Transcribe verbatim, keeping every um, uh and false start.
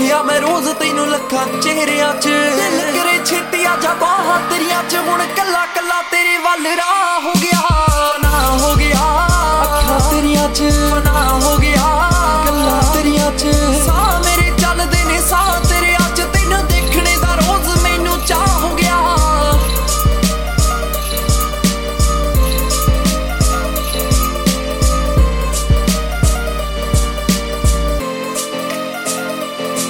ਵੇਖਿਆ ਮੈਂ ਰੋਜ਼ ਤੈਨੂੰ ਲੱਖਾਂ ਚਿਹਰਿਆਂ 'ਚ। ਦਿਲ ਕਰੇ ਛੇਤੀ ਆ ਜਾ ਬਾਹਾਂ ਤੇਰੀਆਂ 'ਚ, ਹੁਣ ਕੱਲਾ ਕੱਲਾ ਤੇਰੇ ਵੱਲ ਰਾਹ ਹੋ ਗਿਆ।